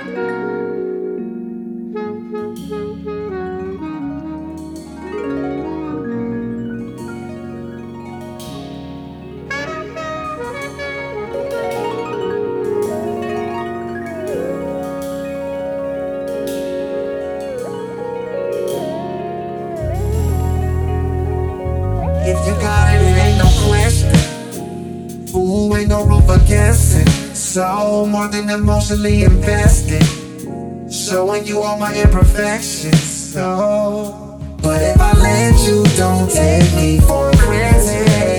If you got it, it ain't no question. Ooh, ain't no room for guessing. So more than emotionally invested, showing you all my imperfections. So, but if I let you, don't take me for granted.